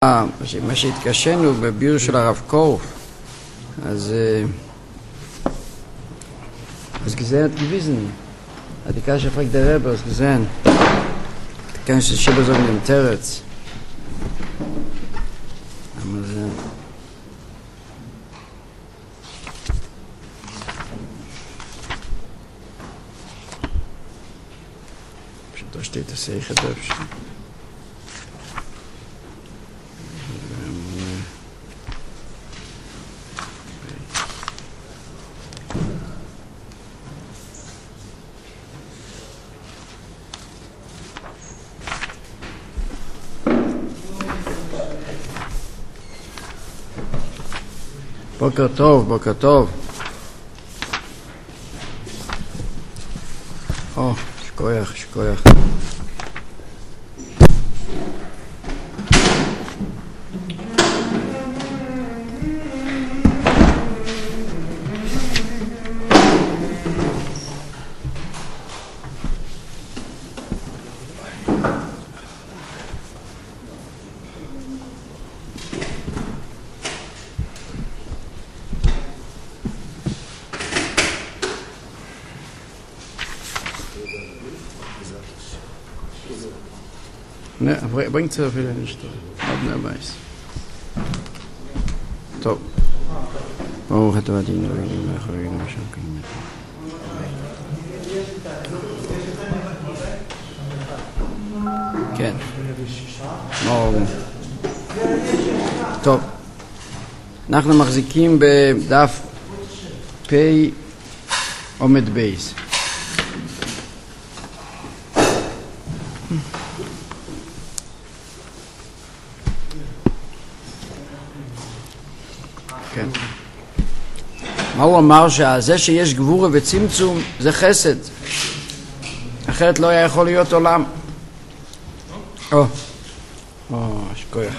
מה שהתקשנו בביור של הרב קורף, אז gesehen gewesen, hat die Kasche fragt der Rebbe, hast gesehen, die kannst du schon so in dem Territz. Mal sehen. Da steht das Seiche Döpfchen. בוקר טוב, בוקר טוב. שכוייך, שכוייך. Ne, bringt sie wieder nicht. Hat mir weiß. Top. Oh, hat er die noch schon können. כן. morgen. טוב. אנחנו מחזיקים בדף פ עומד בייס. כן. מה הוא אמר? שזה שיש גבורה וצמצום זה חסד, אחרת לא היה יכול להיות עולם. שכוח.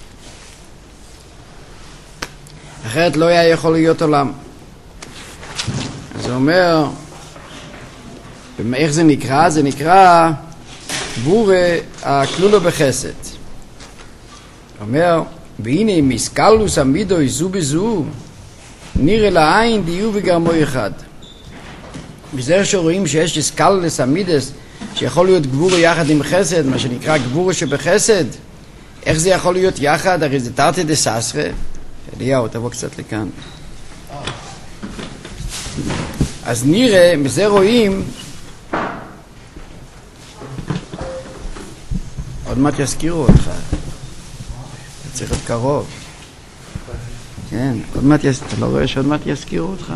אחרת לא היה יכול להיות עולם. אז הוא אומר, איך זה נקרא? זה נקרא גבורה הכלולו בחסד. הוא אומר, והנה מסקלוס עמידוי זו בזו נראה לעין דיו וגרמו אחד. בזה שרואים שיש מסקלוס עמידס שיכול להיות גבורה יחד עם חסד, מה שנקרא גבורה שבחסד, איך זה יכול להיות יחד? הרי זה תרתי דססרה. אליהו, תבוא קצת לכאן. אז נראה, מזה רואים, עוד מעט יזכירו אותך, צריך להיות קרוב. כן, עוד מעט אתה לא רואה שעוד מעט יזכירו אותך?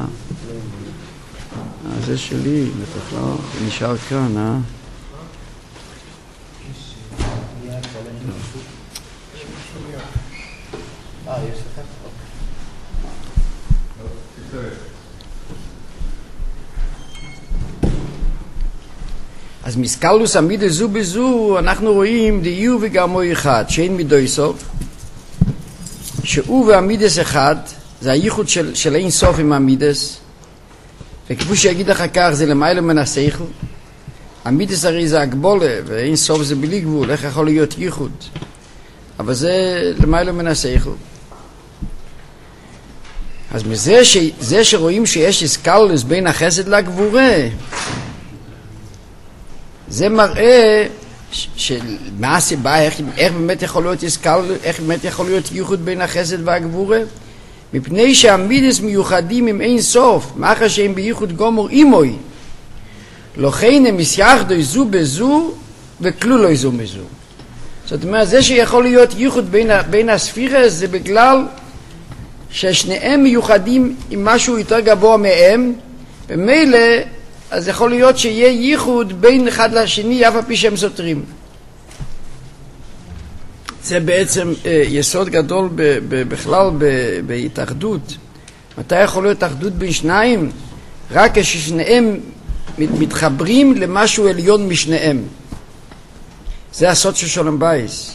זה שלי, בטח לא, נשאר כאן, אז מסקלוס עמידה זו בזו אנחנו רואים דיו וגרמו אחד שאין מידוי סוף, שהוא ועמידס אחד, זה הייחוד של אין סוף עם עמידס, וכפי שיגיד אחר כך זה למעלה מן השכל. עמידס הרי זה הגבולה ואין סוף זה בלי גבול, איך יכול להיות ייחוד? אבל זה למעלה מן השכל. אז מזה שרואים שיש הסקלוס בין החסד לגבורה, זה מראה מה הסיבה, איך באמת יכול להיות איך באמת יכול להיות ייחוד בין החסד והגבורה? מפני שהעמידס מיוחדים עם אין סוף, מאחר שהם בייחוד גומר אימוי, לכן הם יחדו זו בזו וכלולו זו מזו. זאת אומרת, זה שיכול להיות ייחוד בין הספירס זה בגלל ששניהם מיוחדים עם משהו יותר גבוה מהם, במילא אז יכול להיות שיהיה ייחוד בין אחד לשני אף על פי שהם סותרים. זה בעצם יסוד גדול בכלל בהתאחדות. מתי יכול להיות אחדות בין שניים? רק כששניהם מתחברים למשהו עליון משניהם. זה הסוד של שולם בייס.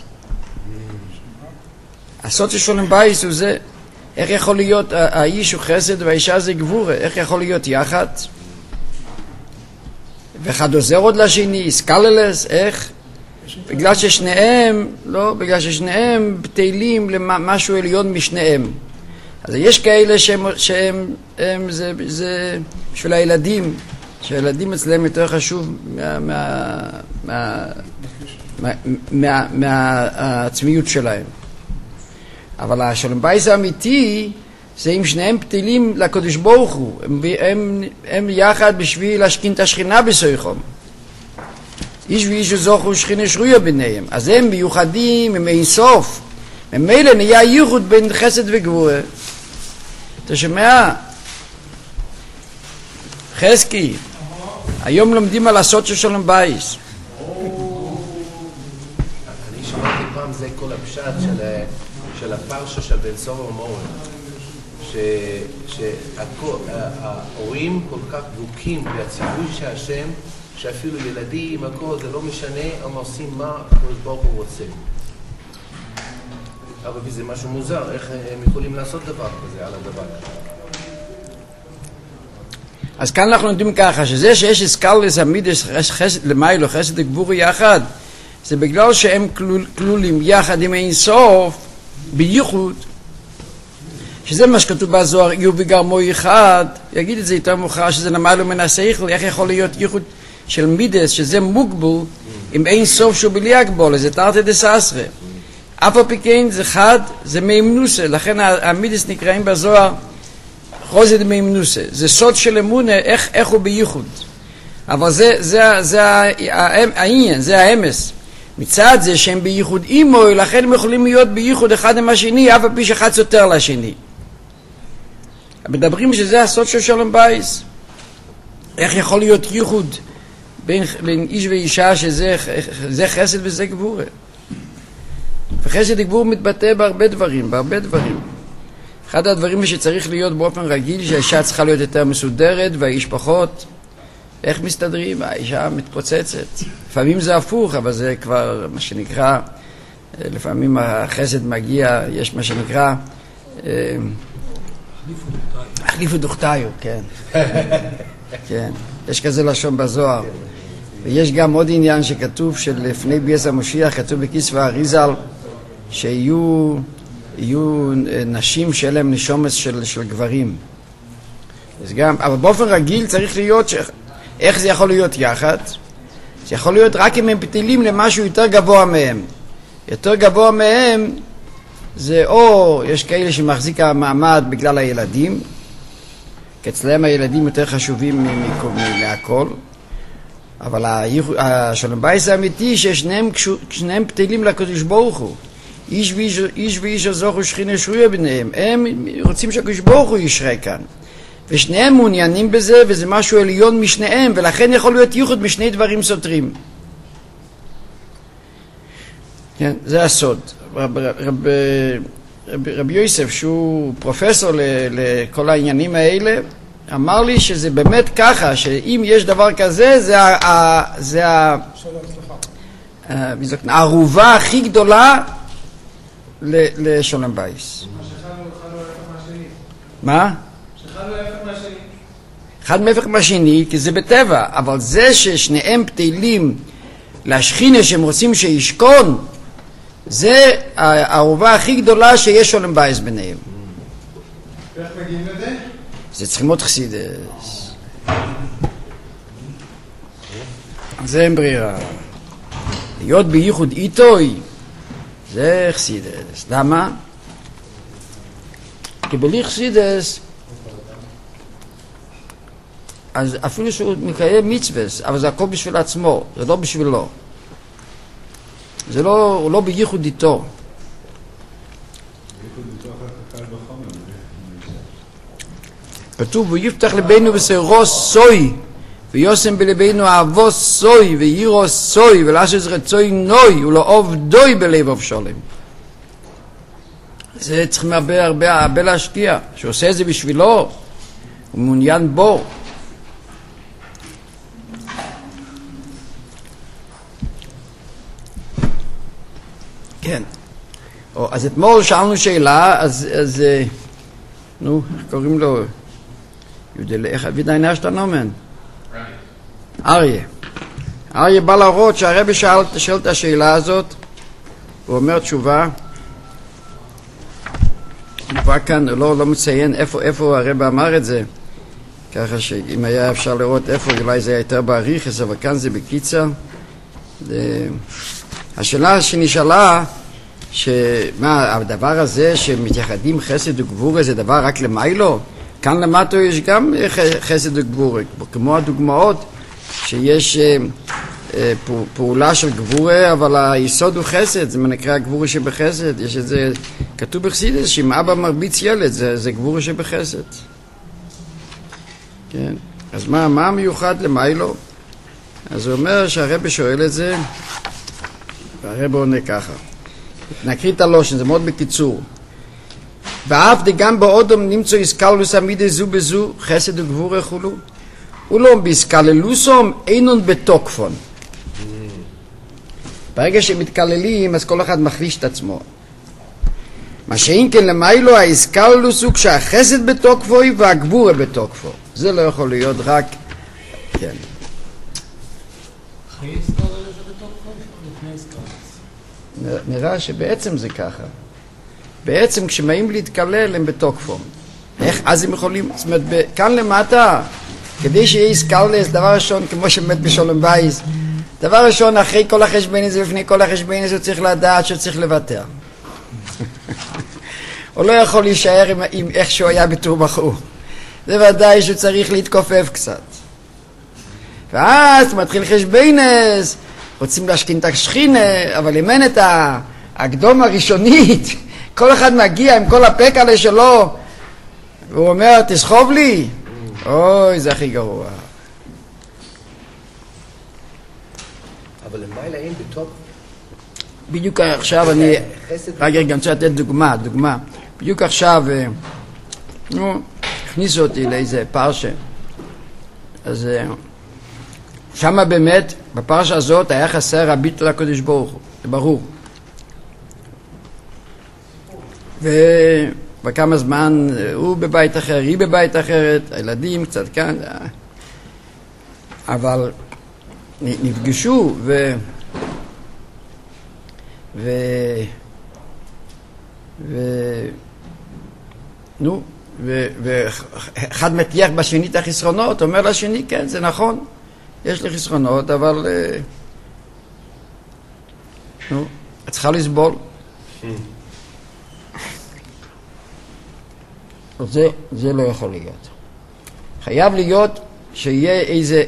הסוד של שולם בייס הוא זה, איך יכול להיות האיש הוא חסד והאישה זה גבורה, איך יכול להיות יחד? ואחד עוזר עוד לשני, סקללס, איך? בגלל ששניהם, לא, בגלל ששניהם בטלים למשהו עליון משניהם. אז יש כאלה שהם זה בשביל הילדים, שהילדים אצלם יותר חשוב מהעצמיות שלהם. אבל השלום בייס האמיתי זה אם שניהם פתילים לקדוש ברוך הוא, הם יחד בשביל להשכין את השכינה בסויכם. איש ואיש זוכו שכינה שרויה ביניהם, אז הם מיוחדים, הם אין סוף. ממילא נהיה ייחוד בין חסד וגבורה. אתה שומע? חזקי, היום לומדים על הסוד של שלום בייס. אני שמעתי פעם זה כל הפשט של הפרשה של בן סורר ומורן, שההורים כל כך דבוקים והציווי שהשם, שאפילו ילדים, הכל, זה לא משנה, הם עושים מה הקדוש ברוך הוא רוצה. אבל זה משהו מוזר, איך הם יכולים לעשות דבר כזה על הדבר כזה? אז כאן אנחנו יודעים ככה, שזה שיש אסקלס המידס למיילו חסד וגבורה יחד, זה בגלל שהם כלולים יחד עם אין סוף בייחוד, שזה מה שכתוב בזוהר, יהיו בגרמו אחד, יגיד את זה יותר מאוחר, שזה למיילו מן השכל, איך יכול להיות ייחוד של מידס, שזה מוגבל עם אין סוף שהוא בלי הגבול, זה תרתי דסעשרה. אף על פי כן זה חד, זה מימנוסה, לכן המידס נקראים בזוהר חוזד מימנוסה. זה סוד של אמונה, איך הוא בייחוד. אבל זה העניין, זה האמס. מצד זה שהם בייחוד אימו, לכן הם יכולים להיות בייחוד אחד עם השני, אף על פי שאחד סותר לשני. מדברים שזה הסוד של שלום בייס. איך יכול להיות ייחוד בין איש ואישה שזה חסד וזה גבורה. וחסד וגבור מתבטא בהרבה דברים. אחד הדברים שצריך להיות באופן רגיל, שהאישה צריכה להיות יותר מסודרת והאיש פחות. איך מסתדרים? האישה מתפוצצת. לפעמים זה הפוך, אבל זה כבר מה שנקרא, לפעמים החסד מגיע, יש מה שנקרא החליפו דוכתיו, כן. כן, יש כזה לשון בזוהר. ויש גם עוד עניין שכתוב שלפני ביאת המשיח, כתוב בכיסא האריזל, שיהיו נשים שיהיה להם נשומס של גברים. אז גם, אבל באופן רגיל צריך להיות, איך זה יכול להיות יחד? זה יכול להיות רק אם הם פתילים למשהו יותר גבוה מהם. יותר גבוה מהם זה או יש כאלה שמחזיק המעמד בגלל הילדים, כי אצלם הילדים יותר חשובים מהכל. אבל השלום בייס האמיתי ששניהם פתילים לקדוש ברוך הוא. איש ואיש זוכו שכינה שרויה ביניהם. הם רוצים שהקדוש ברוך הוא ישרה כאן. ושניהם מעוניינים בזה, וזה משהו עליון משניהם, ולכן יכול להיות ייחוד משני דברים סותרים. כן, זה הסוד. רבי יוסף, שהוא פרופסור לכל העניינים האלה, אמר לי שזה באמת ככה, שאם יש דבר כזה, זה הערובה הכי גדולה לשלום בייס. מה? אחד מהפך מהשני, כי זה בטבע, אבל זה ששניהם פתילים להשכינה שהם רוצים שישכון, זה הערובה הכי גדולה שיש שלום בייס ביניהם. איך מגיעים לזה? זה צריכים עוד חסידס. זה אין ברירה. להיות בייחוד איתוי, זה חסידס. למה? כי בלי חסידס, אז אפילו שהוא מקיים מצווס, אבל זה הכל בשביל עצמו, זה לא בשבילו. זה לא, הוא לא בייחוד איתו. כתוב, ויפתח לבינו בשערו סוי, ויוסם בלבינו אהבו סוי, וירו סוי, ולעשות רצוי נוי, ולאהוב דוי בלב אבשלום. זה צריכים הרבה להשקיע. שעושה את זה בשבילו, הוא מעוניין בו. כן. אז אתמול שאלנו שאלה, אז נו, איך קוראים לו? יודלה, איך אבידה עינה שאתה נומן? אריה. אריה בא להראות שהרבי שואל את השאלה הזאת, הוא אומר תשובה, כבר כאן לא מציין איפה הרבי אמר את זה, ככה שאם היה אפשר לראות איפה, אולי זה היה יותר בעריכס, אבל כאן זה בקיצר. השאלה שנשאלה, שמה הדבר הזה שמתייחדים חסד וגבורה זה דבר רק למיילו? כאן למטה יש גם חסד וגבורה, כמו הדוגמאות שיש פעולה של גבורה, אבל היסוד הוא חסד, זה נקרא גבורה שבחסד. יש את זה כתוב בחסידות, שאם אבא מרביץ ילד זה גבורה שבחסד. כן, אז מה המיוחד למיילו? אז הוא אומר שהרבי שואל את זה, והרבי עונה ככה. נקריא את הלושן, זה מאוד בקיצור. ואף גם באודום נמצא איסקלוס עמידי זו בזו, חסד וגבורה חולו. אולום באיסקללוסום אינון בתוקפון. ברגע שמתקללים, אז כל אחד מחליש את עצמו. מה שאין כן למיילו, האיסקללוס הוא כשהחסד בתוקפו והגבורה בתוקפו. זה לא יכול להיות רק, כן. אחרי איסקללוס זה בתוקפו? לפני איסקללוס? נראה שבעצם זה ככה. בעצם כשמאים להתקלל הם בתוקפו. איך? אז הם יכולים, זאת אומרת, כאן למטה, כדי שיהיה איסקללוס, דבר ראשון, כמו שמת בשולם בייס, דבר ראשון, אחרי כל החשבון הזה, לפני כל החשבון הזה, הוא צריך לדעת שהוא צריך לוותר. הוא לא יכול להישאר עם איך שהוא היה בתור בחור. זה ודאי שהוא צריך להתכופף קצת. ואז מתחיל חשבונס, רוצים להשכין את השכינה, אבל אם אין את הקדום הראשונית, כל אחד מגיע עם כל הפקלה שלו, והוא אומר, תסחוב לי. אוי, זה הכי גרוע. אבל למעלה אין בטוב? בדיוק עכשיו אני... רגע, אני רוצה לתת דוגמה. בדיוק עכשיו, הכניסו אותי לאיזה פרשה. אז שמה באמת, בפרשה הזאת היה חסר הביטול לקדוש ברוך הוא, זה ברור. ובכמה זמן הוא בבית אחר, היא בבית אחרת, הילדים קצת כאן, אבל נפגשו ואחד מטיח בשני את החסרונות, אומר לשני, כן, זה נכון, יש לי חסרונות, אבל את צריכה לסבול. זה לא יכול להיות. חייב להיות שיהיה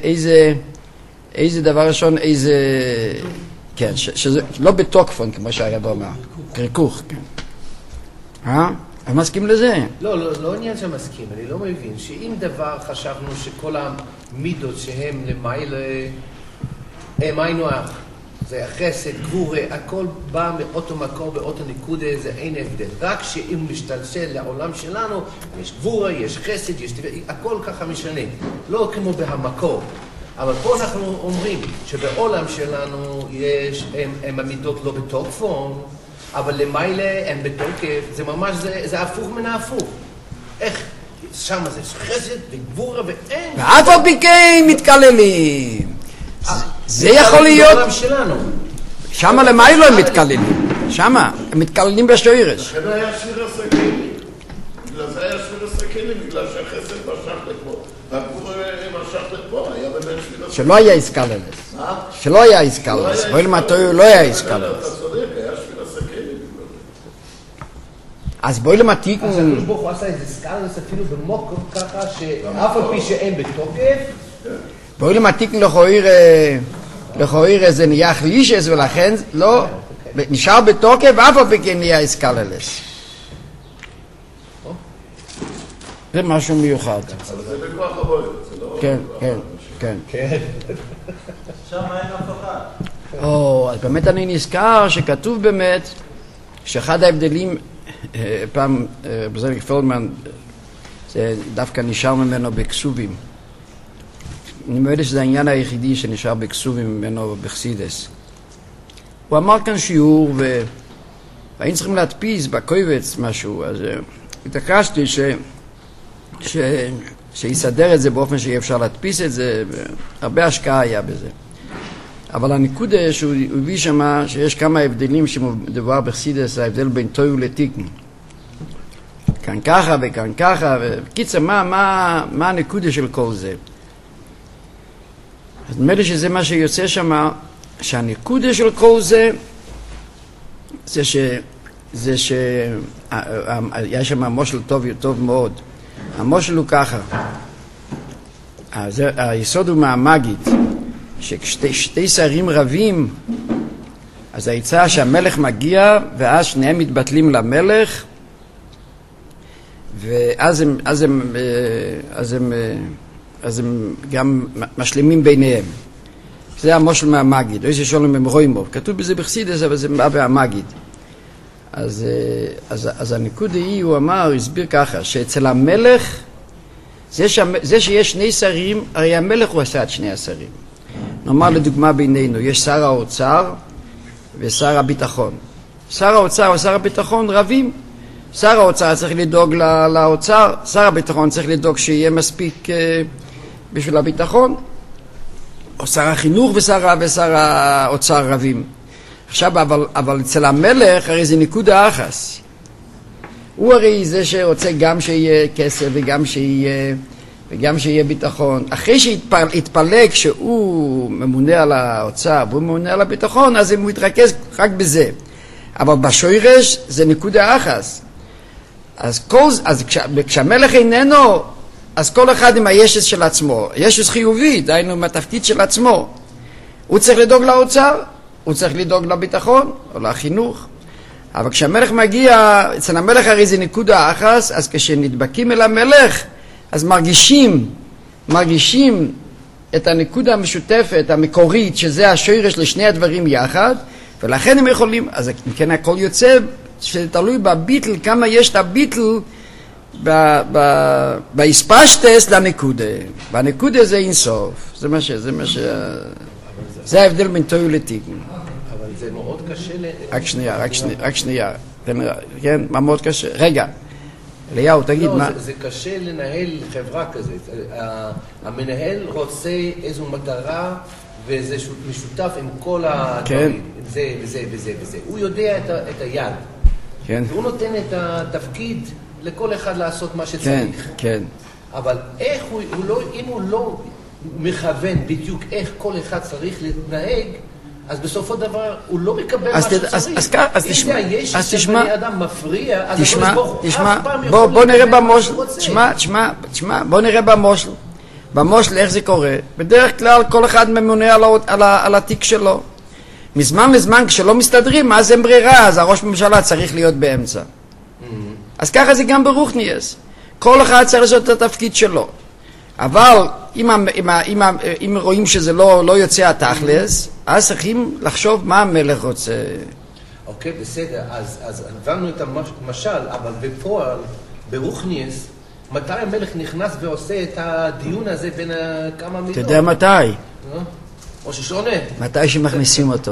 איזה דבר ראשון, כן, שזה לא בתוקפון, כמו שהרב אומר, קריקוך, כן. אני מסכים לזה. לא עניין שמסכים, אני לא מבין שאם דבר חשבנו שכל המידות שהם למעלה, הם היינו אח, זה החסד, גבורה, הכל בא מאותו מקור, באותו נקודה, זה אין הבדל. רק שאם משתלשל לעולם שלנו, יש גבורה, יש חסד, יש הכל ככה משנה. לא כמו בהמקור. אבל פה אנחנו אומרים שבעולם שלנו הם המידות לא בתוקפון, אבל למעלה הם בתוקף, זה ממש, זה הפוך מן ההפוך. איך? שם זה חסד וגבורה ואין. ואף על פי כן מתקללים. זה יכול להיות... בעולם שלנו. שמה למעלה הם מתקללים. שמה, הם מתקללים בשוערס. לכן היה שיר הסכינים. בגלל זה היה שיר הסכינים, בגלל שהחסד משך לפה. והגבורה משך לפה, היה באמת שיר הסכינים. שלא היה איסקללס. שלא היה איסקללס. בואי למטו, לא היה איסקללס. אתה צודק, היה שיר הסכינים. אז בואי למתיק... אז הקדוש ברוך הוא עשה איזה סקלס אפילו במוקר ככה, שאף על פי שאין בתוקף... בואי למתיק לכויר זה נהיה חלישס, ולכן לא... נשאר בתוקף, ואף על פי כן נהיה איסקללס. זה משהו מיוחד. אבל זה בכוח הבויר, זה לא... כן. שם אין אף אחד. אז באמת אני נזכר שכתוב באמת שאחד ההבדלים, פעם בזלק פלדמן, זה דווקא נשאר ממנו בכסובים. אני מודה שזה העניין היחידי שנשאר בכסובים ממנו בחסידס. הוא אמר כאן שיעור והיינו צריכים להדפיס בקובץ משהו, אז התעקשתי שיסדר את זה באופן שיהיה אפשר להדפיס את זה, הרבה השקעה היה בזה. אבל הנקודה שהוא הביא שמה, שיש כמה הבדלים שמדובר בחסידס, ההבדל בין טוי ולתיקן. כאן ככה וכאן ככה, וקיצר, מה הנקודה של כל זה? אז נדמה לי שזה מה שיוצא שמה, שהנקודה של כל זה, זה יש שם המושל טוב מאוד. המושל הוא ככה, היסוד הוא מהמגיד, שכששתי שרים רבים, אז היצא שהמלך מגיע, ואז שניהם מתבטלים למלך, ואז הם גם משלימים ביניהם. זה המושל מהמגיד, או יש שולם במרוימוב. כתוב בזה בחסידס, אבל זה בא מהמגיד. אז הנקודה היא, הוא אמר, הסביר ככה, שאצל המלך, זה שיש שני שרים, הרי המלך הוא עשה את שני השרים. נאמר לדוגמה בינינו, יש שר האוצר ושר הביטחון. שר האוצר ושר הביטחון רבים. שר האוצר צריך לדאוג לאוצר, שר הביטחון צריך לדאוג שיהיה מספיק בשביל הביטחון. או שר החינוך ושר האוצר רבים. עכשיו, אבל אצל המלך הרי זה נקודה אחס. הוא הרי זה שרוצה גם שיהיה כסף וגם שיהיה ביטחון. אחרי שהתפלג שהוא ממונה על האוצר והוא ממונה על הביטחון, אז הוא מתרכז רק בזה. אבל בשורש זה נקודה אחס. אז כשהמלך איננו, אז כל אחד עם הישס של עצמו. ישס חיובי, דיינו עם התפקיד של עצמו. הוא צריך לדאוג לאוצר, הוא צריך לדאוג לביטחון או לחינוך. אבל כשהמלך מגיע, אצל המלך הרי זה נקודה אחס, אז כשנדבקים אל המלך, אז מרגישים את הנקודה המשותפת, המקורית, שזה השורש לשני הדברים יחד, ולכן הם יכולים, אז כן הכל יוצא, שתלוי בביטל, כמה יש את הביטל בהספשטס לנקודה. והנקודה זה אינסוף. זה ההבדל בין טוי ולתיקן. אבל זה מאוד קשה רק שנייה. כן, מה מאוד קשה? רגע, אליהו, תגיד מה. זה קשה לנהל חברה כזאת. המנהל רוצה איזו מטרה, וזה משותף עם כל הדברים. זה וזה וזה וזה. הוא יודע את היד. כן. והוא נותן את התפקיד לכל אחד לעשות מה שצריך. כן, כן. אבל איך אם הוא לא מכוון בדיוק איך כל אחד צריך להתנהג, אז בסופו דבר הוא לא מקבל מה שצריך. אם זה שבני אדם מפריע, אז הקדוש ברוך הוא אף פעם יכול בוא נראה במושל. תשמע, בוא נראה במושל. במושל איך זה קורה? בדרך כלל כל אחד ממונה על התיק שלו. מזמן לזמן כשלא מסתדרים, אז אין ברירה, אז הראש ממשלה צריך להיות באמצע. אז ככה זה גם ברוחניאס. כל אחד צריך לעשות את התפקיד שלו. אבל אם רואים שזה לא יוצא התכלס, אז צריכים לחשוב מה המלך רוצה. אוקיי, בסדר. אז הבנו את המשל, אבל בפועל, ברוחניאס, מתי המלך נכנס ועושה את הדיון הזה בין כמה מידות? אתה יודע מתי? או ששונה. מתי שמכניסים אותו.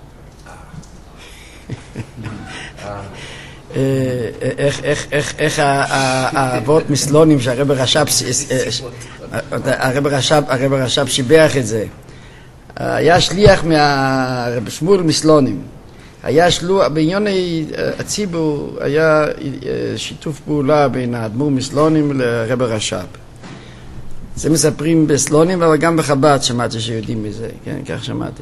איך האבות מסלונים שהרב רש"ב שיבח את זה. היה שליח מהרב שמואל מסלונים. היה בענייני הציבור, היה שיתוף פעולה בין האדמו"ר מסלונים לרב רש"ב. זה מספרים בסלונים, אבל גם בחב"ד שמעתי שיודעים מזה, כן, כך שמעתי.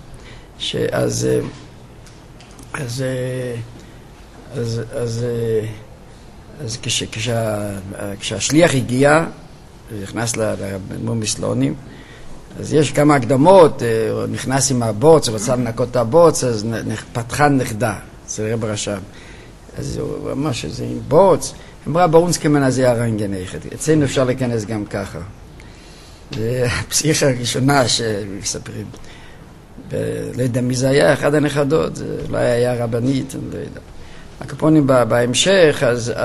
אז כשהשליח הגיע, נכנס לאדמו"ר מסלונים, אז יש כמה הקדמות, הוא נכנס עם הבוץ, הוא רצה לנקות את הבוץ, אז פתחה נכדה, אצל רב רש"ב. אז הוא אמר שזה עם בוץ, אמרה ברונסקי מנזה הרנגן איכת, אצלנו אפשר להיכנס גם ככה. זה הפסיכה הראשונה שמספרים. לא יודע מי זה היה, אחד הנכדות, זה אולי היה רבנית, אני לא יודע. הקופונים בהמשך,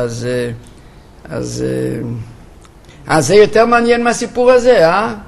אז זה יותר מעניין מהסיפור הזה,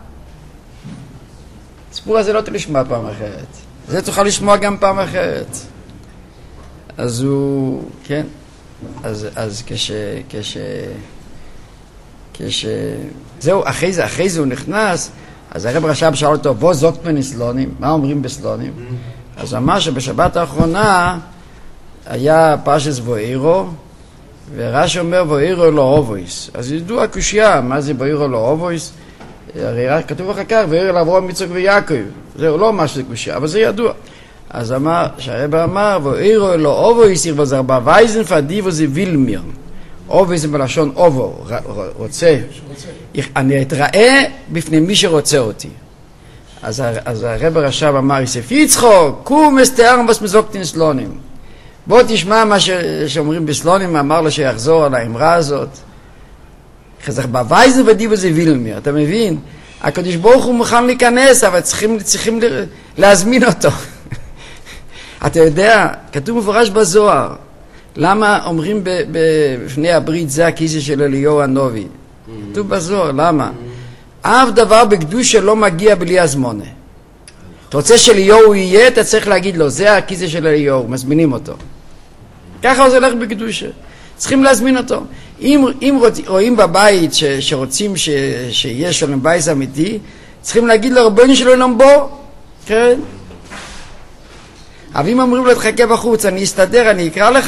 הסיפור הזה לא תשמע פעם אחרת. זה תוכל לשמוע גם פעם אחרת. אז הוא, כן, אז זהו, אחרי זה הוא נכנס, אז הרב רש"ב שאל אותו, בוא זוקט מנסלונים, מה אומרים בסלונים? אז אמר שבשבת האחרונה היה פרשס ואירו, ורש"י אומר ואירו לא אובויס. אז ידעו הקושיה, מה זה ואירו לא אובויס? הרי רק כתוב אחר כך, ואירו לאברהם יצחק ויעקב. זהו לא מה שזה קושיה, אבל זה ידוע. אז אמר, שהרב אמר, ואירו לא אובויס, ירבו זה ארבע וייזן פדיבו זה וילמיר. אובויס זה בלשון אובו, רוצה. אני אתראה בפני מי שרוצה אותי. אז הרב רש"ב אמר, יוסף יצחוק, קום אסתערם בסמזוקטין סלונים. בוא תשמע מה שאומרים בסלונים, אמר לו שיחזור על האמרה הזאת. חזק בווייזן ודיבו זה וילמיר, אתה מבין? הקדוש ברוך הוא מוכן להיכנס, אבל צריכים להזמין אותו. אתה יודע, כתוב מפורש בזוהר, למה אומרים בפני הברית זה הכיסא של אליהו הנובי? כתוב בזוהר, למה? אף דבר בקדושה לא מגיע בלי הזמונה. אתה רוצה שאליהו יהיה, אתה צריך להגיד לו, זה הכיסא של אליהו, מזמינים אותו. ככה זה הולך בקדושה. צריכים להזמין אותו. אם רואים בבית שרוצים שיהיה שלום בית אמיתי, צריכים להגיד לו, רבנו שלו אילם בו. כן? אבל אם אומרים לו, תחכה בחוץ, אני אסתדר, אני אקרא לך,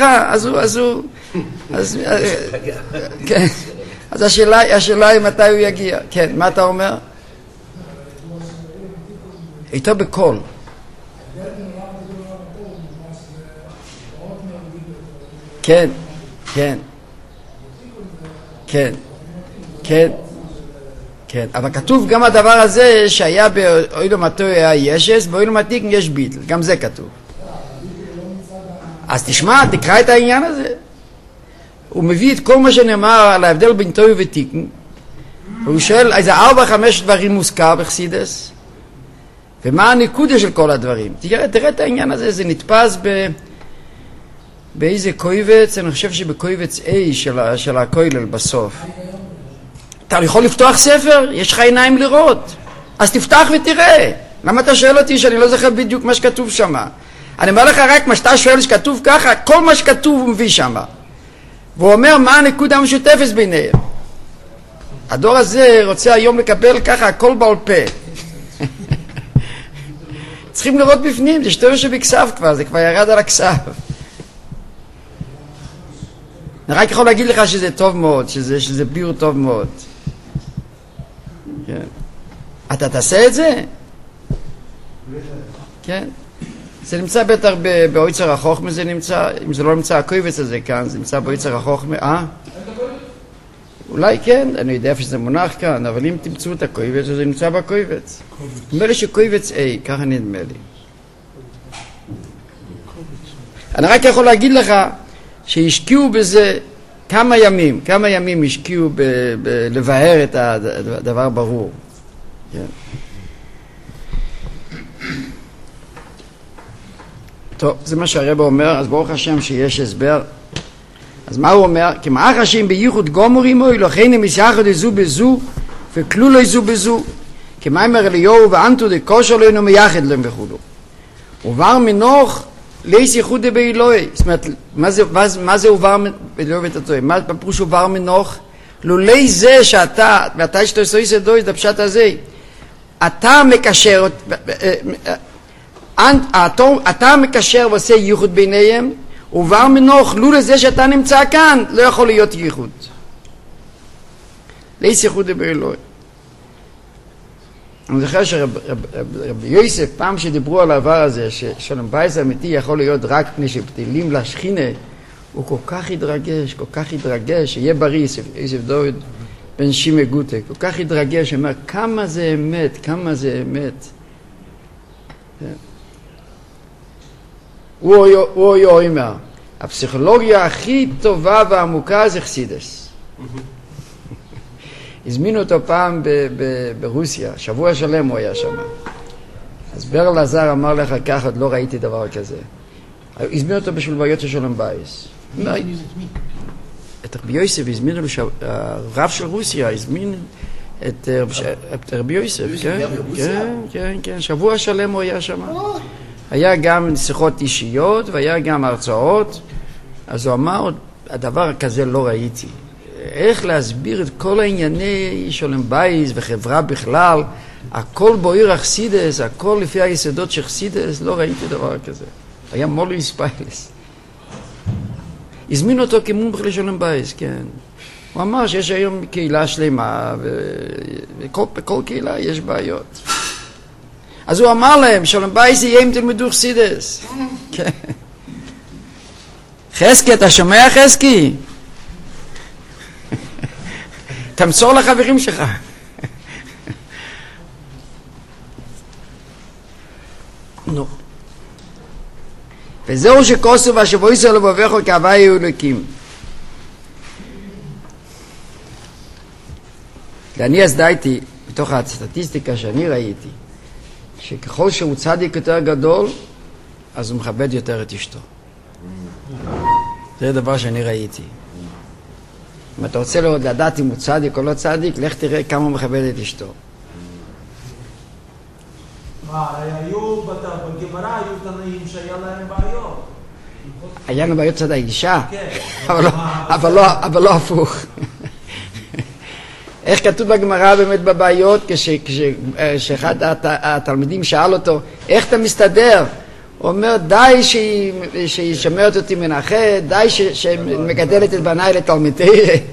כן. אז השאלה היא מתי הוא יגיע. כן, מה אתה אומר? איתו בכל. כן, כן, כן, כן, כן. אבל כתוב גם הדבר הזה שהיה באוילו מתוי היה ישס, באוילו מתיקן יש ביטל. גם זה כתוב. אז תשמע, תקרא את העניין הזה. הוא מביא את כל מה שנאמר על ההבדל בין טוי ותיקן, והוא שואל איזה 4-5 דברים מוזכר בחסידס, ומה הנקודה של כל הדברים. תראה את העניין הזה, זה נתפס באיזה קויבץ, אני חושב שבקויבץ A של הכולל בסוף. אתה יכול לפתוח ספר, יש לך עיניים לראות, אז תפתח ותראה. למה אתה שואל אותי שאני לא זוכר בדיוק מה שכתוב שם? אני אומר לך רק מה שאתה שואל שכתוב ככה, כל מה שכתוב הוא מביא שם. והוא אומר מה הנקודה המשותפת ביניהם. הדור הזה רוצה היום לקבל ככה הכל בעל פה. צריכים לראות בפנים, זה שטוב שבכסף כבר, זה כבר ירד על הכסף. אני רק יכול להגיד לך שזה טוב מאוד, שזה ביור טוב מאוד. כן. אתה תעשה את זה? כן. זה נמצא בטח באויצר החוכמה, זה נמצא, אם זה לא נמצא הקויבץ הזה כאן, זה נמצא באויצר החוכמה, אולי כן, אני יודע איפה שזה מונח כאן, אבל אם תמצאו את הקויבץ, זה נמצא בקויבץ. נדמה לי שקויבץ A, ככה נדמה לי. אני רק יכול להגיד לך שהשקיעו בזה כמה ימים השקיעו לבאר את הדבר ברור. כן. טוב, זה מה שהרבא אומר, אז ברוך השם שיש הסבר. אז מה הוא אומר? כמעט חשים בייחוד גומרים או לכן מסייחד זו בזו וכלו לא זו בזו. כמאמר אליהו ואנתו דקושר לא מייחד להם וכולו. עובר מנוח לייס ייחוד באלוהי. זאת אומרת, מה זה עובר באלוהי ותתוי? מה בפירוש עובר מנוח? לולי זה שאתה, ואתה שאתה עושה איזה דוי, זה הפשט הזה. אתה מקשר, אתה מקשר ועושה ייחוד ביניהם, עובר מנוח, לולא זה שאתה נמצא כאן, לא יכול להיות ייחוד. לייס ייחוד באלוהי. אני זוכר שרבי יוסף, פעם שדיברו על העבר הזה, ששלום בייס אמיתי יכול להיות רק פני שבטלים לשכינה, הוא כל כך התרגש, שיהיה בריא, יוסף דוד בן שימי גוטה, כל כך התרגש, אומר, כמה זה אמת. הוא אומר, הפסיכולוגיה הכי טובה ועמוקה זה חסידס. הזמינו אותו פעם ברוסיה, שבוע שלם הוא היה שם. אז ברל עזר אמר לך כך, עוד לא ראיתי דבר כזה. הזמינו אותו בשלוויות של שלום בייס. את רבי יוסף הזמינו לו, הרב של רוסיה הזמין את רבי יוסף, כן, שבוע שלם הוא היה שם. היה גם שיחות אישיות והיה גם הרצאות. אז הוא אמר, הדבר כזה לא ראיתי. איך להסביר את כל הענייני שולם בייס וחברה בכלל, הכל בועיר אכסידס, הכל לפי היסודות של אכסידס, לא ראיתי דבר כזה. היה מוליס פיילס. הזמין אותו כמומחה לשולם בייס, כן. הוא אמר שיש היום קהילה שלמה, ובכל קהילה יש בעיות. אז הוא אמר להם, שלום בייס יהיה אם תלמדו אכסידס. כן. חזקי, אתה שומע חזקי? תמסור לחברים שלך. נו. וזהו שכוסו והשבוע ישראל ובבכו כאהבה יהיו אלוקים. ואני אז דייתי, בתוך הסטטיסטיקה שאני ראיתי, שככל שהוא צדיק יותר גדול, אז הוא מכבד יותר את אשתו. זה דבר שאני ראיתי. אם אתה רוצה לדעת אם הוא צדיק או לא צדיק, לך תראה כמה הוא מכבד את אשתו. בגמרא היו תנאים שהיה להם בעיות. היה לנו בעיות צד האישה? כן. אבל לא הפוך. איך כתוב בגמרא באמת בבעיות, כשאחד התלמידים שאל אותו, איך אתה מסתדר? הוא אומר, די שהיא שומרת אותי מנחה, די שמגדלת את בניי לתלמידי.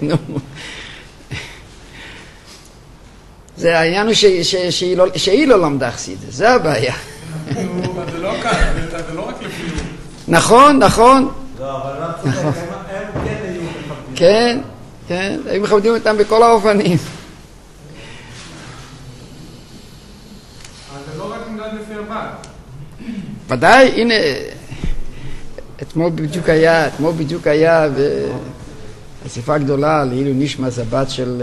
זה העניין הוא שהיא לא למדה חסידות, זה הבעיה. זה לא קל, זה לא רק לפי... נכון. לא, אבל לא צודק, הם כן היו מכבדים. כן, היו מכבדים אותם בכל האופנים. זה לא רק נמדד לפי הבא. ודאי, הנה, אתמול בדיוק היה באספה גדולה לעילוי נשמת הבת של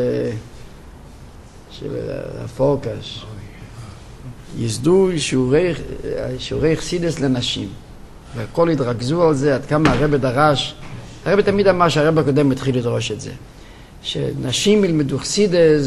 הפורקש. ייסדו שיעורי חסידס לנשים, והכל התרכזו על זה, עד כמה הרב דרש. הרב תמיד אמר שהרב הקודם התחיל לדרוש את זה, שנשים ילמדו חסידס,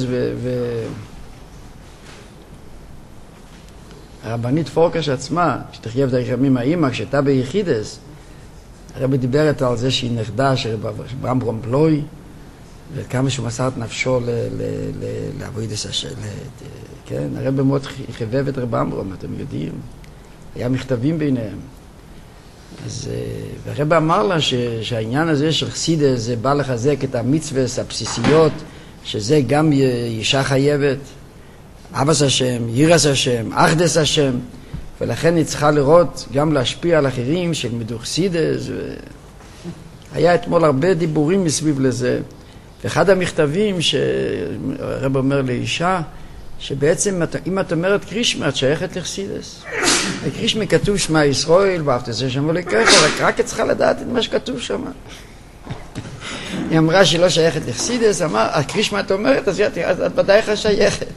הרבנית פורקש עצמה, שתחיה בדרך ימים האמא, כשהייתה ביחידס, הרב דיבר איתה על זה שהיא נכדה של ברמברום פלוי, וכמה שהוא מסר את נפשו לעבודת השם. כן, הרב מאוד חיבב את רב אמברום, אתם יודעים, היה מכתבים ביניהם. אז הרב אמר לה שהעניין הזה של חסידס זה בא לחזק את המצוות הבסיסיות, שזה גם אישה חייבת, אבס השם, ירס השם, אחדס השם, ולכן היא צריכה לראות, גם להשפיע על אחרים שילמדו חסידס. היה אתמול הרבה דיבורים מסביב לזה, ואחד המכתבים שהרב אומר לאישה, שבעצם אם את אומרת קרישמה, את שייכת לחסידס. בקרישמה כתוב שמע ישראל, ואהבת את השם אלוהיך, רק את צריכה לדעת את מה שכתוב שם. היא אמרה שהיא לא שייכת לחסידס, אמר, הקרישמה את אומרת, אז את ודאי שייכת.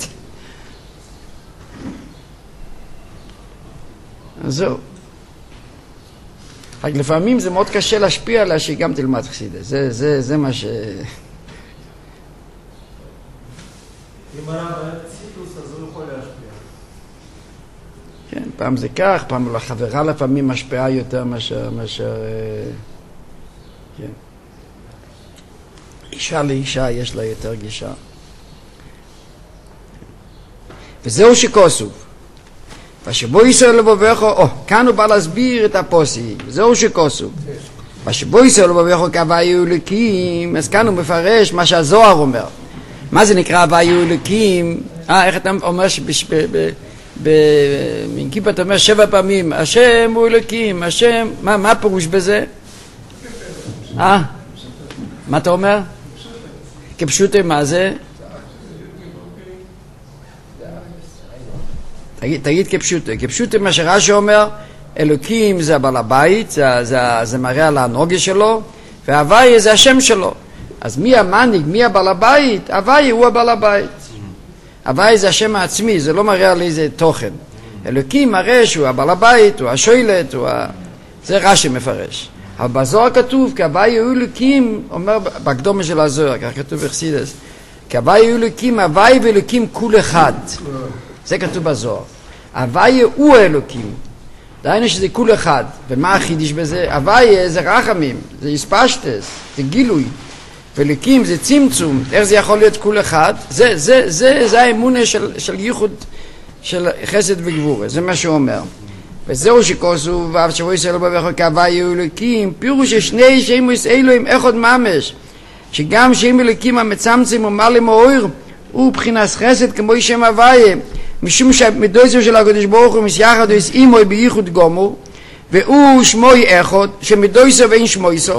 אז זהו. רק לפעמים זה מאוד קשה להשפיע עליה שהיא גם תלמד חסידס. זה מה ש... אם הרב היה ציטוס, אז הוא יכול להשפיע. כן, פעם זה כך, פעם לחברה לפעמים משפיעה יותר מאשר כן. אישה לאישה יש לה יותר גישה. וזהו שכוסוב. ושבו ישראל לבובכו, כאן הוא בא להסביר את הפוסי, זהו שכוסוב. ושבו ישראל לבובכו כהוויה אלוקים, אז כאן הוא מפרש מה שהזוהר אומר. מה זה נקרא הוויה אלוקים? איך אתה אומר מנקיפה אתה אומר 7 פעמים, השם הוא אלוקים, השם, מה הפירוש בזה? מה אתה אומר? כפשוטו, מה זה? תגיד כפשוטו. כפשוטו מה שרש"י אומר, אלוקים זה הבעל הבית, זה מראה על הנוגה שלו, וההוויה זה השם שלו. אז מי המנהיג, מי הבעל הבית? הוויה הוא הבעל הבית. הוויה זה השם העצמי, זה לא מראה על איזה תוכן. אלוקים מראה שהוא הבעל הבית, הוא השואלת, זה רש"י מפרש. אבל בזוהר כתוב, כי הוויה הוא אלוקים, אומר בקדומה של הזוהר, כך כתוב בחסידות, כי הוויה הוא אלוקים, הוויה ואלוקים כול אחד. זה כתוב בזוהר. הוויה הוא האלוקים. דהיינו שזה כול אחד. ומה החידוש בזה? הוויה זה רחמים, זה הספשטס, זה גילוי. וליקים זה צמצום, איך זה יכול להיות כול אחד? זה האמונה של ייחוד של חסד וגבורה, זה מה שהוא אומר. וזהו שכוסו ואף שבו ישראל בבחר כהווי אלוקים, פירוש ששני שמוס אלוהים אחד ממש, שגם שם אלוקים המצמצם ומעלה מאור הוא בחינת חסד כמו שם הוויה, משום שמדויסו של הקדוש ברוך הוא מסייחד הוא אימוי בייחוד גמור, והוא שמוי אחד שמדויסו ואין שמויסו.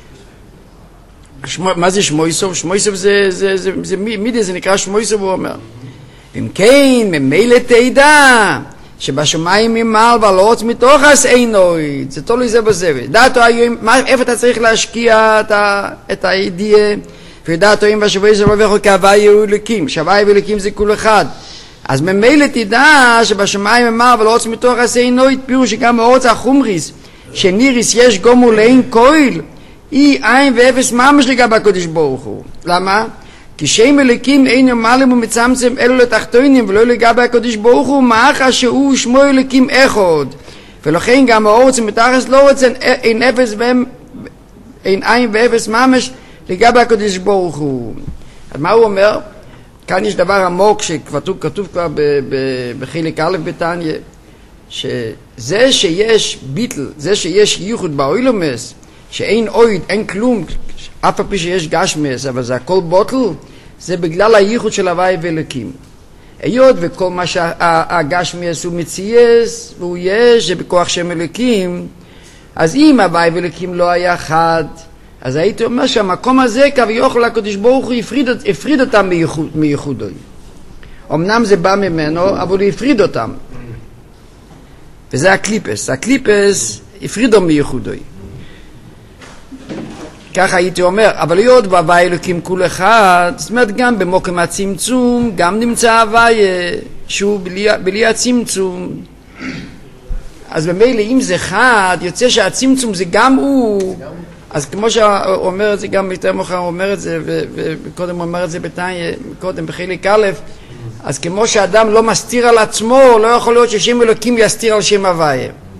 מה זה שמויסו? שמויסו זה מידי, זה נקרא שמויסו, הוא אומר. אם כן, ממילא תדע שבשמיים ממעל ועל הארץ מתוכס אינוי, זה תלוי זה בזה. דעתו היום, איפה אתה צריך להשקיע את הידיעה? ודעתו אם בשבוע זה לא בכל כהווי אלוקים, שהווי אלוקים זה כול אחד. אז ממילא תדע שבשמיים ממעל ועל הארץ מתוכס אינוי, פירוש שגם בארץ החומריס, שניריס יש גומר לאין כהל, אי עין ואפס ממש לגבי הקדוש ברוך הוא. למה? כי שם אלוקים אין מעלה ומצמצם אלו לתחתונים ולא לגבי הקדוש ברוך הוא, מאחר שהוא שמו אלוקים אחד, ולכן גם הארץ מתחת לארץ אין אפס אין עין ואפס ממש לגבי הקדוש ברוך הוא. אז מה הוא אומר? כאן יש דבר עמוק שכתוב כבר בחלק א' בתניא, שזה שיש ביטל, זה שיש ייחוד באוילומס, שאין אויד, אין כלום, אף על פי שיש גשמס, אבל זה הכל בוטל, זה בגלל הייחוד של הווי ואלוקים. היות וכל מה שהגשמס הוא מציאס, והוא יש, זה בכוח שם אלוקים, אז אם הווי ואלוקים לא היה אחד, אז הייתי אומר שהמקום הזה, כביכול הקדוש ברוך הוא הפריד אותם מייחודו. אמנם זה בא ממנו, אבל הוא הפריד אותם. וזה הקליפס. הקליפס הפרידו מייחודו. ככה הייתי אומר, אבל להיות בהווי אלוקים כול אחד, זאת אומרת גם במוקם הצמצום, גם נמצא הווי שהוא בלי הצמצום. אז במילא אם זה חד, יוצא שהצמצום זה גם הוא, אז כמו שאומר את זה גם יותר מאוחר, אומר את זה, וקודם אומר את זה קודם בחלק א', אז כמו שאדם לא מסתיר על עצמו, לא יכול להיות ששם אלוקים יסתיר על שם הווי.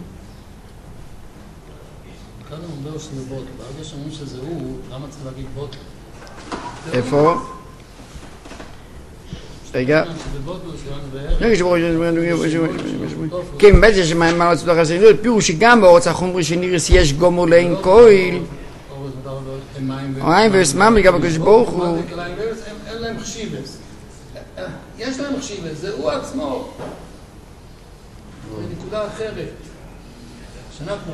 איפה? רגע. כן, באמת יש מה לצדו החסידות, פירוש שגם בארץ החומרי שנירס יש גומר לאין כהל, עין וסמם לגבי הקדוש ברוך הוא. אין להם חשיבס. יש להם חשיבס, זה הוא עצמו. בנקודה אחרת. שאנחנו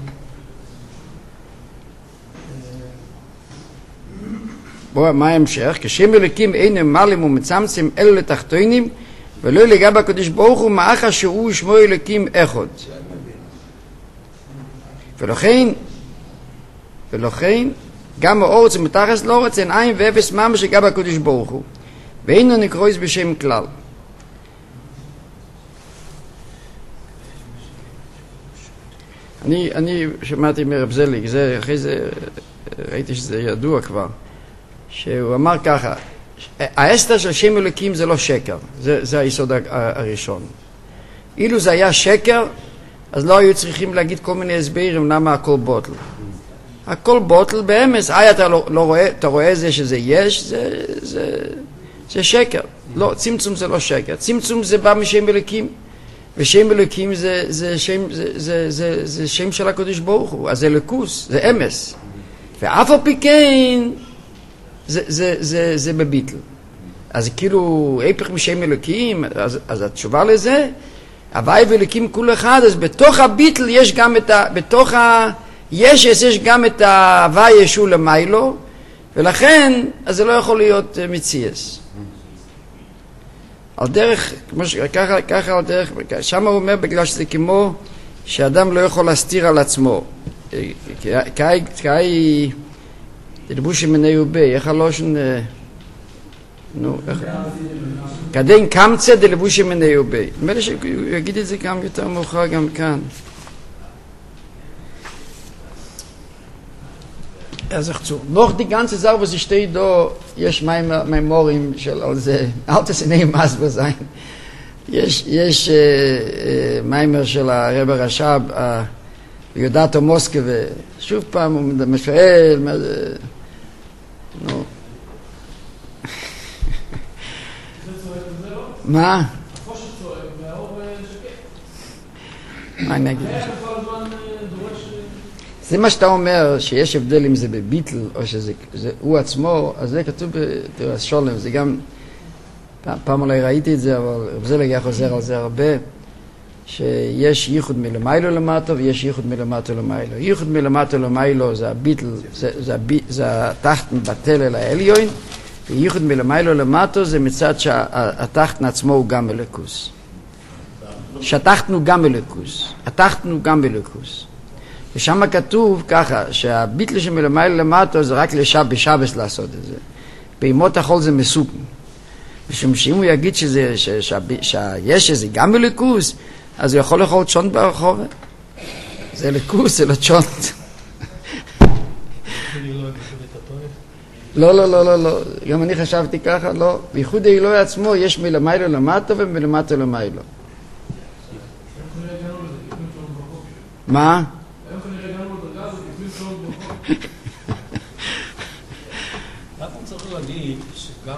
בוא, מה ההמשך? כשם אלוקים אין מעלים ומצמצם אלו לתחתונים, ולא לגבי הקדוש ברוך הוא, מאחר שהוא שמו אלוקים אחד. ולכן גם הארץ ומתחת לארץ אין עין ואפס ממש לגבי הקדוש ברוך הוא, ואינו נקרויס בשם כלל. אני שמעתי מרב זליג, אחרי זה ראיתי שזה ידוע כבר, שהוא אמר ככה, האסתר של שם אלוקים זה לא שקר, זה היסוד הראשון. אילו זה היה שקר, אז לא היו צריכים להגיד כל מיני הסברים למה הכל בוטל. הכל בוטל באמס, אתה רואה זה שזה יש, זה שקר. לא, צמצום זה לא שקר, צמצום זה בא משם אלוקים, ושם אלוקים זה שם של הקדוש ברוך הוא, אז זה אלוקוס, זה אמס. ואף על פי כן, זה בביטל. אז כאילו, היפך משם אלוקים, אז התשובה לזה, הווי ואלוקים כול אחד, אז בתוך הביטל יש גם יש גם את ההווי ישו למיילו, ולכן, אז זה לא יכול להיות מציאס. על דרך, ככה על דרך, שם הוא אומר, בגלל שזה כמו שאדם לא יכול להסתיר על עצמו. כאי תלבושי מני ובי, איך הלושן, כדין קמצא דלבושי מני ובי. נדמה לי שהוא יגיד את זה גם יותר מאוחר גם כאן. אז איך צור. נוח די גנצה זר וזה שתי דו, יש מימורים של על זה, אל תסעני מסבר זין. יש מיימר של הרב הרש"ב, יודעת מוסקבה, שוב פעם הוא משואל, מה? החושך צועק והאור שקט. מה אני אגיד? איך הוא כל הזמן דורש... זה מה שאתה אומר, שיש הבדל אם זה בביטל או שזה הוא עצמו, אז זה כתוב בתורה שולם, זה גם, פעם אולי ראיתי את זה, אבל רב זלג חוזר על זה הרבה, שיש ייחוד מלמיילו למטו ויש ייחוד מלמטו למיילו. ייחוד מלמטו למיילו זה הביטל, זה התחת מבטל אל העליון, וייחוד מלמיילו למטו זה מצד שהתחת עצמו הוא גם אלוקוס. שהתחתנו גם אלוקוס, התחתנו גם אלוקוס. ושם כתוב ככה, שהביטל שמלמיילו למטו זה רק בשבס לעשות את זה. בימות החול זה מסוכן. משום שאם הוא יגיד שיש איזה גם אלוקוס, אז הוא יכול לאכול צ'ונט ברחוב. זה אלוקוס, זה לא צ'ונט. לא. גם אני חשבתי ככה, לא. בייחוד האלוהי עצמו יש מלמיילו למטו ומלמטו למיילו. מה? אנחנו צריכים להגיד שגם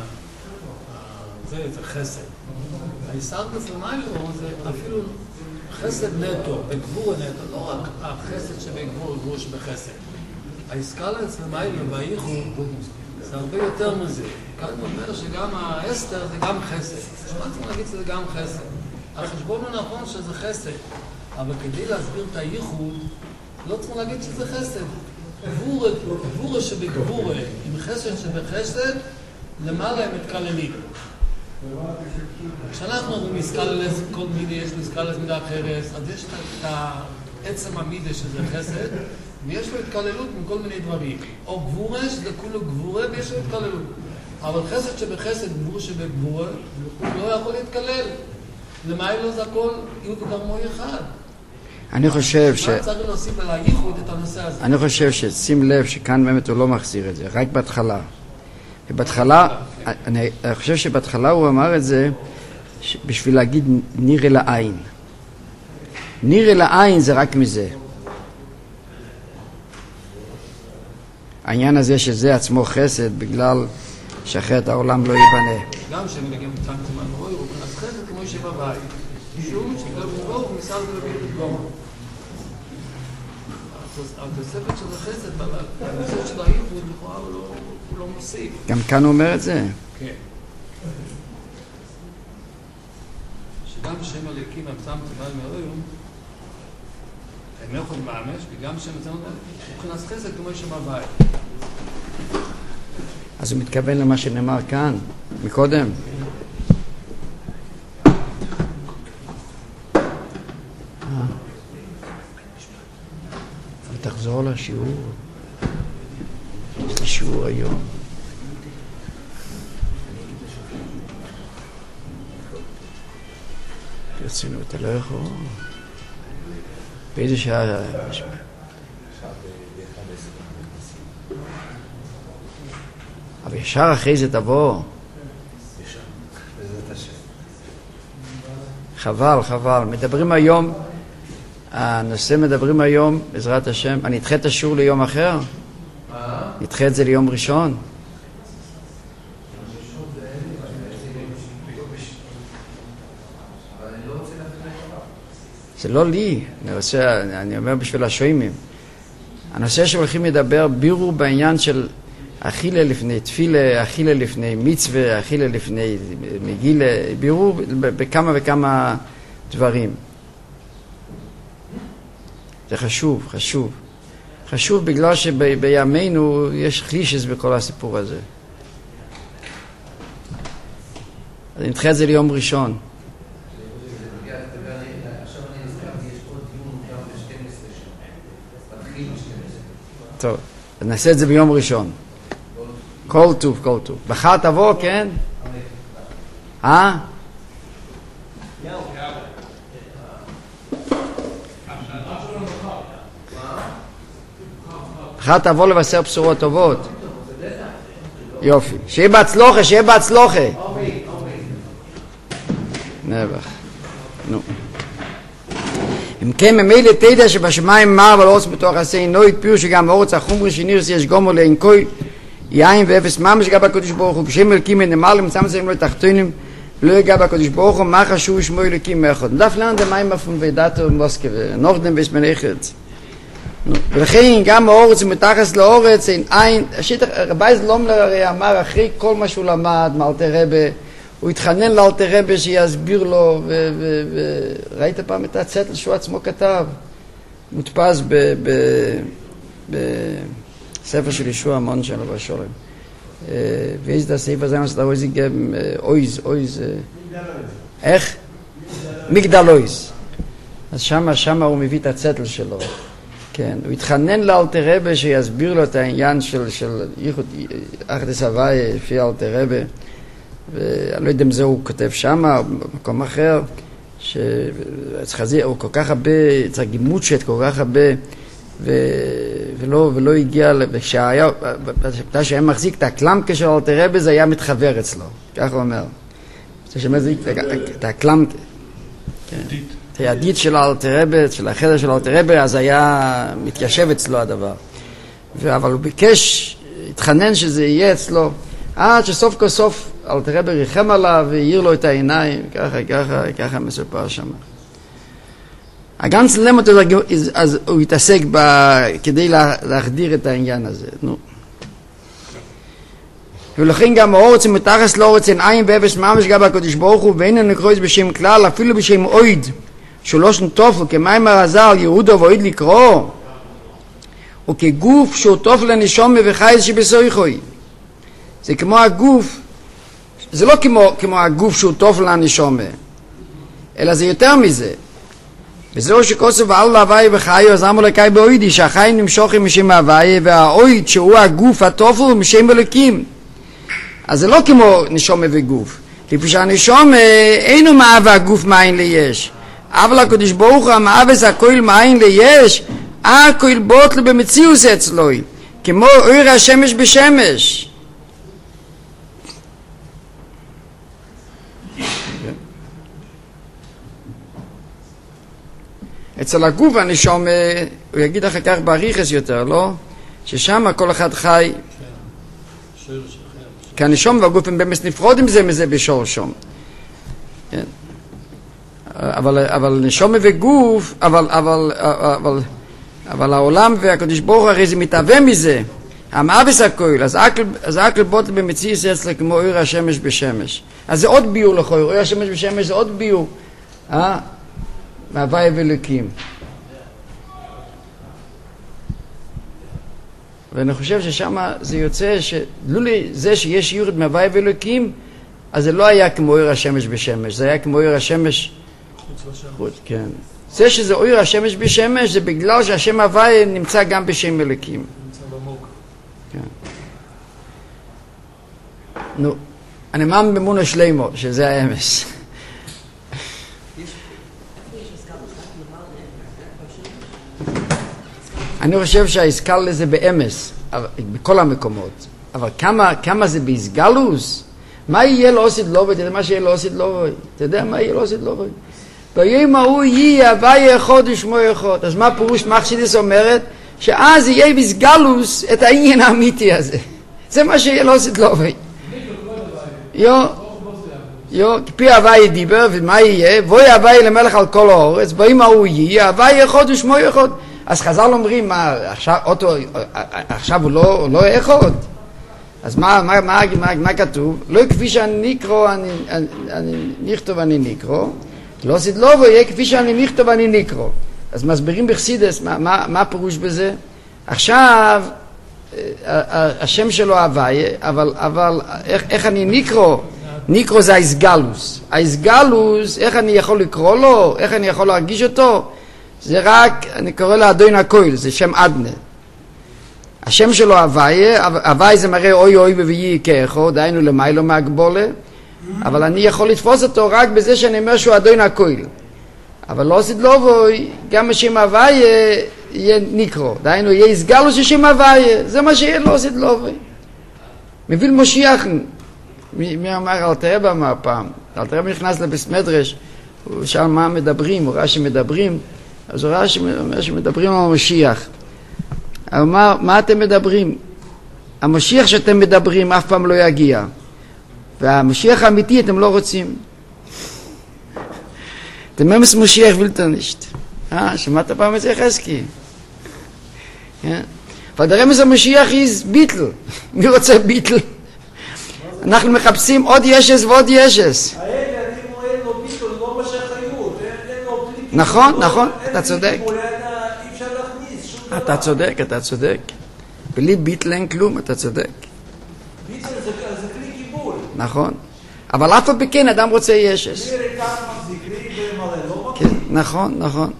זה חסד. ההישרדות למיילו זה אפילו חסד נטו, בגבור נטו, לא רק החסד שבגבור, גבור שבחסד. ההיסקלס למיילו והייחוד זה הרבה יותר מזה. כאן הוא אומר שגם האסתר זה גם חסד. מה צריכים להגיד שזה גם חסד? החשבון הוא נכון שזה חסד, אבל כדי להסביר את הייחוד, לא צריכים להגיד שזה חסד. גבורה שבגבורה, עם חסד שבחסד, למעלה הם מתקללים. כשאנחנו מסקלס, כל מידה יש מסקלס מידה אחרת, אז יש את העצם המידה שזה חסד, ויש לו התקללות מכל מיני דברים. או גבורה, שזה כולו גבורה, ויש לו התקללות. אבל חסד שבחסד, גבורה שבגבורה, הוא לא יכול להתקלל. למיילו זה הכל יהוד וגרמוי אחד. אני חושב צריך להוסיף על הייחוד את הנושא הזה. אני חושב ששים לב שכאן באמת הוא לא מחזיר את זה, רק בהתחלה. ובהתחלה, אני חושב שבהתחלה הוא אמר את זה בשביל להגיד נראה לעין. נראה לעין זה רק מזה. העניין הזה שזה עצמו חסד בגלל שאחרת העולם לא ייבנה. גם שמנגן מצמצם על רוי, הוא כנס חסד כמו שבבית. שום שגלל בו הוא מסל ולבית לגמור. התוספת של החסד, הנושא של הייחוד, לכאורה הוא לא מוסיף. גם כאן הוא אומר את זה? כן. שגם שם הליקים המצמצם על מרויום, הם לא יכולים מאמש, וגם שם מצמצם הוא כנס חסד כמו שבבית. אז הוא מתכוון למה שנאמר כאן, מקודם. תחזור לשיעור. יש לי שיעור היום. ברצינות, אתה לא יכול. באיזה שעה? אבל ישר אחרי זה תבוא. חבל. מדברים היום, הנושא מדברים היום, בעזרת השם. אני אדחה את השיעור ליום אחר? נדחה את זה ליום ראשון? זה לא לי, אני אומר בשביל השוימים. הנושא שהולכים לדבר בירור בעניין של אכילה לפני תפילה, אכילה לפני מצווה, אכילה לפני מגילה, בירור בכמה וכמה דברים. זה חשוב. חשוב בגלל שבימינו יש חלישס בכל הסיפור הזה. אז נדחה את זה ליום ראשון. טוב, נעשה את זה ביום ראשון. כל טוב. בחר תבוא, כן? בחר תבוא לבשר בשורות טובות. יופי. שיהיה בהצלוחה. נבח. נו. אם כן, ממילא תדע שבשמיים מר אבל אורץ בתוך עשה נוי פירוש שגם אורץ החומרי שנירס יש גומר לאינקוי יין ואפס ממש גם בקדוש ברוך הוא כשם אלקים נאמר למצמצם לו תחתונים לא יגע בקדוש ברוך הוא מה חשוב שמו אלוקים אחד. דף לרן דמיים פון ודאטו מוסקבה, נורדם ביש מלאכת. ולכן גם האורץ ומתחס לאורץ אין עין, רבי זלומלר הרי אמר אחרי כל מה שהוא למד מאלתר רבי, הוא התחנן לאלתר רבי שיסביר לו, וראית פעם את הצטל שהוא עצמו כתב, מודפס בספר של ישוע המון שלו בשולם. ואיזה את הסעיף הזה, מה שאתה רואה, זה גם אויז, איך? מגדל אויז. אז שמה הוא מביא את הצטל שלו. כן, הוא התחנן לאלתר רבי שיסביר לו את העניין של ייחוד אחדות הוויה לפי אלתר רבי, ואני לא יודע אם זה הוא כותב שמה או במקום אחר, הוא כל כך הרבה, צריך גימוצ'ת כל כך הרבה, ולא הגיע, כשהיה מחזיק את הקלמקה של אלתר רבי זה היה מתחבר אצלו, כך הוא אומר. את הקלמקה. את הידית של האלתר רבי, של החדר של האלתר רבי, אז היה מתיישב אצלו הדבר. אבל הוא ביקש, התחנן שזה יהיה אצלו, עד שסוף כל סוף האלתר רבי ריחם עליו והעיר לו את העיניים, ככה מסופר שם. הגנץ למות, אז הוא התעסק כדי להחדיר את העניין הזה. ולכן גם האורץ ומתחס לאורץ אין עין ואפס ממש גם בקדוש ברוך הוא, ואין נקרויז בשם כלל, אפילו בשם אויד, שלוש נטופל, כמיימר הזל, יהודו ואויד לקרוא, או כגוף שהוא טופל לנשום וחייז שבסויכוי. זה כמו הגוף, זה לא כמו הגוף שהוא טופל לנשום, אלא זה יותר מזה. וזהו שכוסף ועל להווי וחיו, אז אמרו לקי באוידי, שהחי נמשוכים משם ההווי, והאויד שהוא הגוף הטופל משם אלוקים. אז זה לא כמו נשום וגוף. לפי שהנשום אינו מאהב הגוף מאין ליש. אבל הקדוש ברוך הוא המאהב הכל מאין ליש, הכל בוטל במציאוס אצלו, כמו אור השמש בשמש. אצל הגוף הנשום, הוא יגיד אחר כך בעריכס יותר, לא? ששם כל אחד חי. כי הנשום והגוף הם באמת נפרודים זה מזה בשורשום. כן. אבל נשום וגוף, אבל העולם והקדוש ברוך הוא הרי זה מתהווה מזה. המאבס הכל, אז הכל בוטל במציאוס אצלו כמו אור השמש בשמש. אז זה עוד ביור לכוי, אור השמש בשמש זה עוד ביור. מהווי ואלוקים. ואני חושב ששם זה יוצא שלולי זה שיש ייחוד מהווי ואלוקים, אז זה לא היה כמו אור השמש בשמש, זה היה כמו אור השמש חוץ, כן. זה שזה אור השמש בשמש זה בגלל שהשם הווי נמצא גם בשם אלוקים. נמצא במוק. כן. נו, אני מאמין באמונה שלמה, שזה האמס. אני חושב שהאסקל לזה באמס, בכל המקומות. אבל כמה זה באסגלוס? מה יהיה לו עושית לובד? אתה יודע מה שיהיה לו עושית לובד? אתה יודע מה יהיה לו עושית לובד? ביום ההוא יהיה הווי אחד ושמו אחד. אז מה פירוש מחסידס אומרת? שאז יהיה באסגלוס את העניין האמיתי הזה. זה מה שיהיה לו עושית לובד. כפי הווי דיבר, ומה יהיה? בואי הווי למלך על כל האורץ, ביום ההוא יהיה הווי אחד ושמו אחד. אז חז"ל אומרים, עכשיו הוא לא אחד. אז מה כתוב? לא כפי שאני נקרוא, אני נכתוב אני נקרוא. לא עשית לא ויהיה כפי שאני נכתוב אני נקרוא. אז מסבירים בחסידס, מה הפירוש בזה? עכשיו, השם שלו הוויה, אבל איך אני נקרוא? נקרוא זה האסגלוס. האסגלוס, איך אני יכול לקרוא לו? איך אני יכול להרגיש אותו? זה רק, אני קורא לה אדון הכל, זה שם אדנה. השם שלו הוויה, הוויה זה מראה אוי אוי ויהי כאחו, דהיינו למיילו מהגבולה, אבל אני יכול לתפוס אותו רק בזה שאני אומר שהוא אדון הכל. אבל לא עשית לו בוי, גם השם הוויה יהיה נקרו, דהיינו יהיה הסגלו ששם הוויה, זה מה שיהיה לא עשית לו בוי. מביל משיח, מי אמר אלתר רבי אמר פעם, אלתר רבי נכנס לבית מדרש, הוא שאל מה מדברים, הוא ראה שמדברים, אז הוא ראה שמדברים על המשיח. הוא אמר, מה אתם מדברים? המשיח שאתם מדברים אף פעם לא יגיע. והמשיח האמיתי אתם לא רוצים. Der Memes Moschiach will das nicht. שמעת פעם את זה חזקי? אבל הרמז המשיח is ביטל. מי רוצה ביטל? אנחנו מחפשים עוד ישס ועוד ישס. נכון, נכון, אתה צודק. אתה צודק, אתה צודק. בלי ביטל אין כלום, אתה צודק. ביטל זה כלי קיבול. נכון. אבל אף פעם בכן אדם רוצה ישס. נכון, נכון.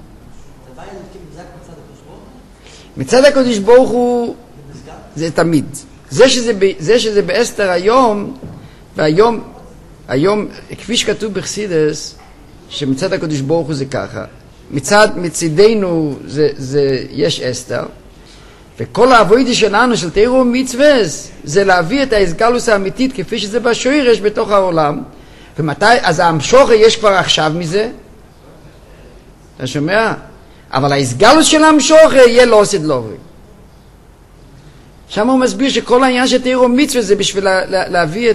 מצד הקדוש ברוך הוא זה תמיד. זה שזה באסתר היום, כפי שכתוב בחסידס, שמצד הקדוש ברוך הוא זה ככה. מצידנו יש אסתר, וכל העבודה שלנו של תורה ומצוות זה להביא את ההסגלוס האמיתית כפי שזה בשורש בתוך העולם. ומתי, אז המשוך יש כבר עכשיו מזה, אתה שומע? אבל ההסגלוס של המשוך יהיה לא עושה דלורי. שם הוא מסביר שכל העניין של תורה ומצוות זה בשביל להביא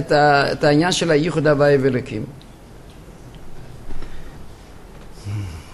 את העניין של הייחוד הוויה ואלוקים.